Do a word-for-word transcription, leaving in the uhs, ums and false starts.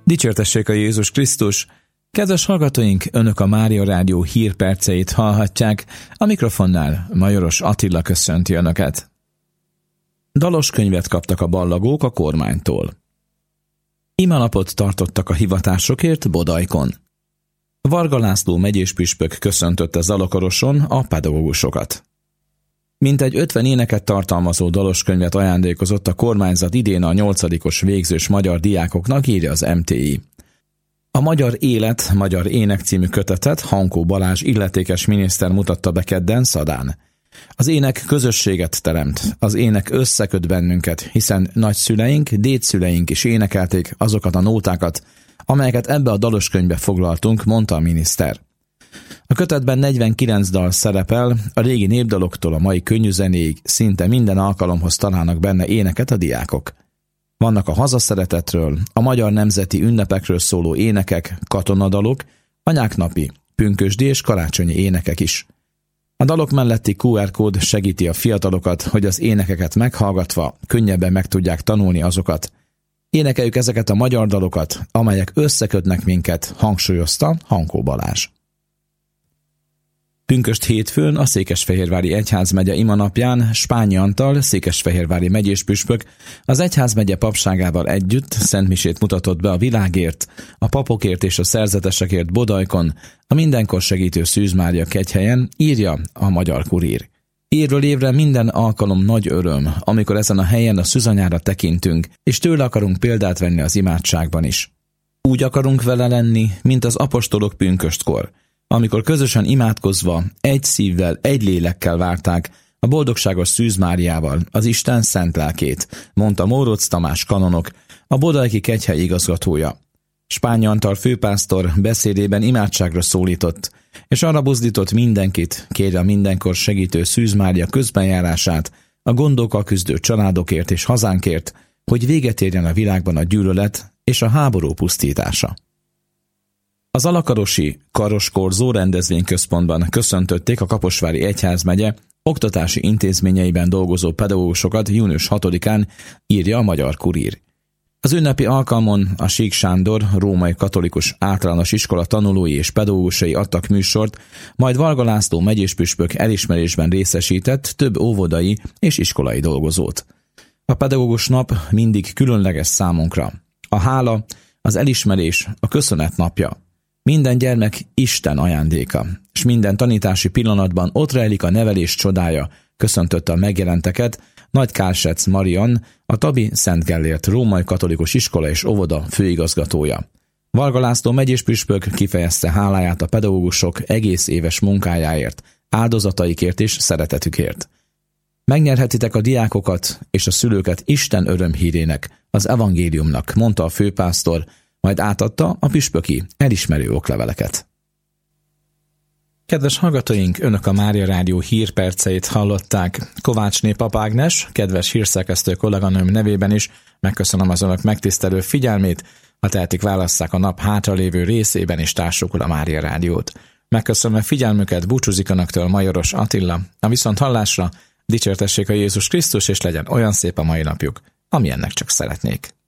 Dicsértessék a Jézus Krisztus! Kedves hallgatóink, Önök a Mária Rádió hírperceit hallhatják, a mikrofonnál Majoros Attila köszönti Önöket. Dalos könyvet kaptak a ballagók a kormánytól. Imanapot tartottak a hivatásokért Bodajkon. Varga László megyés püspök köszöntötte Zalakaroson a pedagógusokat. Mintegy ötven éneket tartalmazó dalos könyvet ajándékozott a kormányzat idén a nyolcadikos végzős magyar diákoknak, írja az em té i. A Magyar Élet, Magyar Ének című kötetet Hankó Balázs illetékes miniszter mutatta be kedden Szadán. Az ének közösséget teremt, az ének összeköt bennünket, hiszen nagyszüleink, dédszüleink is énekelték azokat a nótákat, amelyeket ebbe a dalos könyvbe foglaltunk, mondta a miniszter. A kötetben negyvenkilenc dal szerepel, a régi népdaloktól a mai könnyűzenéig szinte minden alkalomhoz találnak benne éneket a diákok. Vannak a hazaszeretetről, a magyar nemzeti ünnepekről szóló énekek, katonadalok, anyáknapi, pünkösdi és karácsonyi énekek is. A dalok melletti kú er kód segíti a fiatalokat, hogy az énekeket meghallgatva könnyebben meg tudják tanulni azokat. Énekeljük ezeket a magyar dalokat, amelyek összekötnek minket, hangsúlyozta Hankó Balázs. Pünkösd hétfőn a Székesfehérvári Egyházmegye imanapján Spányi Antal, székesfehérvári megyés püspök az egyházmegye papságával együtt szentmisét mutatott be a világért, a papokért és a szerzetesekért Bodajkon, a mindenkor segítő Szűz Mária kegyhelyen, írja a Magyar Kurír. Évről évre minden alkalom nagy öröm, amikor ezen a helyen a szűzanyára tekintünk, és tőle akarunk példát venni az imádságban is. Úgy akarunk vele lenni, mint az apostolok pünköstkor, amikor közösen imádkozva, egy szívvel, egy lélekkel várták a boldogságos Szűz Máriával az Isten szent lelkét, mondta Mórocz Tamás kanonok, a bodajki kegyhely igazgatója. Spányi Antal főpásztor beszédében imádságra szólított, és arra buzdított mindenkit, kérje a mindenkor segítő Szűz Mária közbenjárását, a gondokkal küzdő családokért és hazánkért, hogy véget érjen a világban a gyűlölet és a háború pusztítása. Az alakarosi Karoskorzó rendezvényközpontban köszöntötték a Kaposvári Egyházmegye oktatási intézményeiben dolgozó pedagógusokat június hatodikán, írja a Magyar Kurír. Az ünnepi alkalmon a Sík Sándor római katolikus általános iskola tanulói és pedagógusai adtak műsort, majd Varga László megyés püspök elismerésben részesített több óvodai és iskolai dolgozót. A pedagógus nap mindig különleges számunkra. A hála, az elismerés, a köszönet napja. Minden gyermek Isten ajándéka, és minden tanítási pillanatban ott rejlik a nevelés csodája, köszöntötte a megjelenteket Nagy Kálsec Marian, a Tabi Szent Gellért római katolikus iskola és óvoda főigazgatója. Varga László megyés püspök kifejezte háláját a pedagógusok egész éves munkájáért, áldozataikért és szeretetükért. Megnyerhetitek a diákokat és a szülőket Isten örömhírének, az evangéliumnak, mondta a főpásztor, majd átadta a püspöki elismerő okleveleket. Kedves hallgatóink, Önök a Mária Rádió hírperceit hallották. Kovácsné Pap Ágnes, kedves hírszerkesztő kolléganőm nevében is megköszönöm az Önök megtisztelő figyelmét, ha tehetik, válasszák a nap hátralévő részében és társukul a Mária Rádiót. Megköszönöm a figyelmüket, búcsúzik Önöktől Majoros Attila. A viszont hallásra dicsértessék a Jézus Krisztus, és legyen olyan szép a mai napjuk, amilyennek csak szeretnék.